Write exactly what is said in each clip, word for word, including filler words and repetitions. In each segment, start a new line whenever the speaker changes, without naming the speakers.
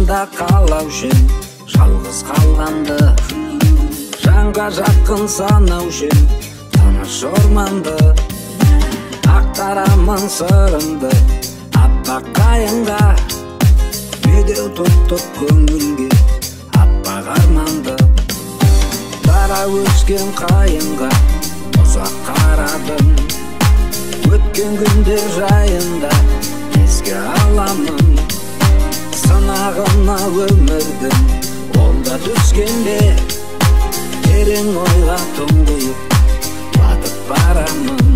жанымда қалаушым, жалғыз қалғанды жанға жақын санаушым, тыныш орманды ақтарамын сырымды аппақ қайыңға, медеу тұттық көңілге аппақ арманды. Дара өскен қайыңға ұзақ қарадым, өткен күндер жайында еске аламын. Сынағына өмірдің ол да түскенде, терең ойға тұңғиық батып барамын.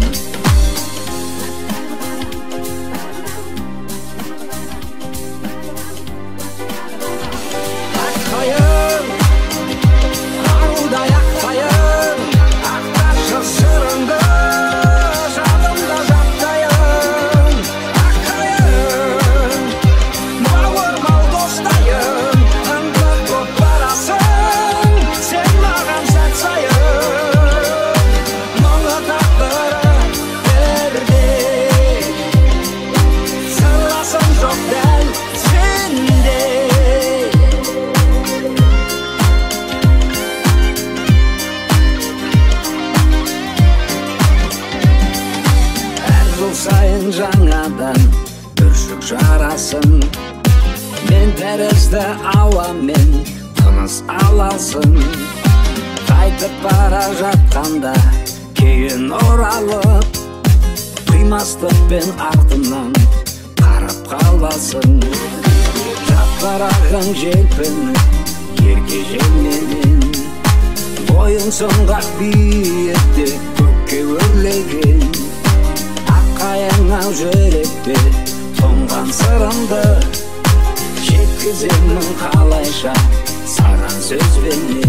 Аққайың, арудай аққайың, ақташы сырыңды жадымда жаттайын. Аққайың, бауырмал достайын, ынтық боп барасың сен маған сәт сайын. Мұңы тағдыры бірде, сырласым жоқ дәл сенде. Жыл сайын жаңадан бүршік жарасың, мен тәрізді ауамен тыныс аласың. Қайтып бара жатқанда кейін оралып, қимастықпен артымнан қарап қаласың. Жапырағың желпініп ерке желменен, бойың сұңғақ биікте көкке өрлеген. Аққайың ау жүректе тұнған сырымды, жеткіземін қалайша саған сөзбенен.